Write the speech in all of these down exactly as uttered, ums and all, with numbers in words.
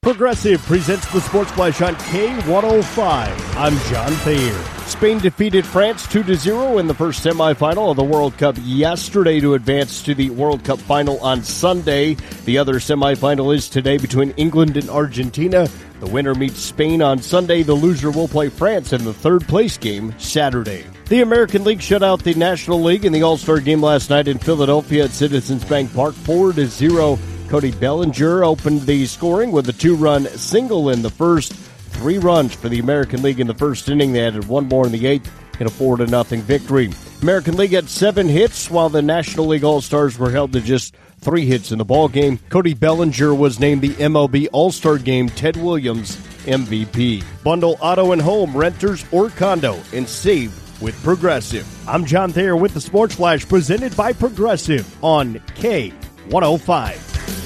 Progressive presents the Sports Flash on K one oh five. I'm John Thayer. Spain defeated France two to zero in the first semifinal of the World Cup yesterday to advance to the World Cup final on Sunday. The other semifinal is today between England and Argentina. The winner meets Spain on Sunday. The loser will play France in the third place game Saturday. The American League shut out the National League in the All-Star game last night in Philadelphia at Citizens Bank Park four to zero. Cody Bellinger opened the scoring with a two-run single in the first. Three runs for the American League in the first inning. They added one more in the eighth in a four to nothing victory. American League had seven hits, while the National League All-Stars were held to just three hits in the ballgame. Cody Bellinger was named the M L B All-Star Game Ted Williams M V P. Bundle auto and home, renters, or condo, and save with Progressive. I'm John Thayer with the Sports Flash, presented by Progressive on K one oh five.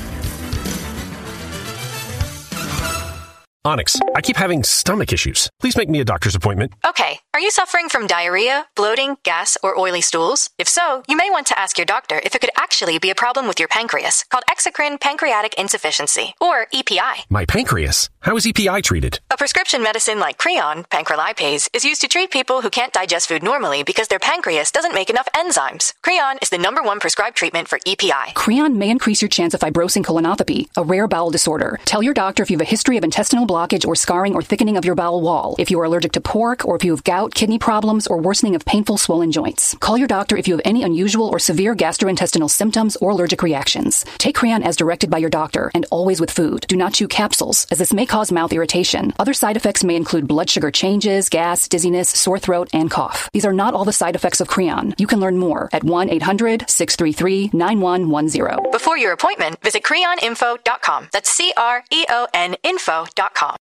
Onyx, I keep having stomach issues. Please make me a doctor's appointment. Okay. Are you suffering from diarrhea, bloating, gas, or oily stools? If so, you may want to ask your doctor if it could actually be a problem with your pancreas, called exocrine pancreatic insufficiency, or E P I. My pancreas? How is E P I treated? A prescription medicine like Creon, pancrelipase, is used to treat people who can't digest food normally because their pancreas doesn't make enough enzymes. Creon is the number one prescribed treatment for E P I. Creon may increase your chance of fibrosing colonopathy, a rare bowel disorder. Tell your doctor if you have a history of intestinal blockage or scarring or thickening of your bowel wall, if you are allergic to pork, or if you have gout, kidney problems, or worsening of painful swollen joints. Call your doctor if you have any unusual or severe gastrointestinal symptoms or allergic reactions. Take Creon as directed by your doctor, and always with food. Do not chew capsules, as this may cause mouth irritation. Other side effects may include blood sugar changes, gas, dizziness, sore throat, and cough. These are not all the side effects of Creon. You can learn more at one eight hundred six three three nine one one zero. Before your appointment, visit creon info dot com. That's C R E O N info dot com.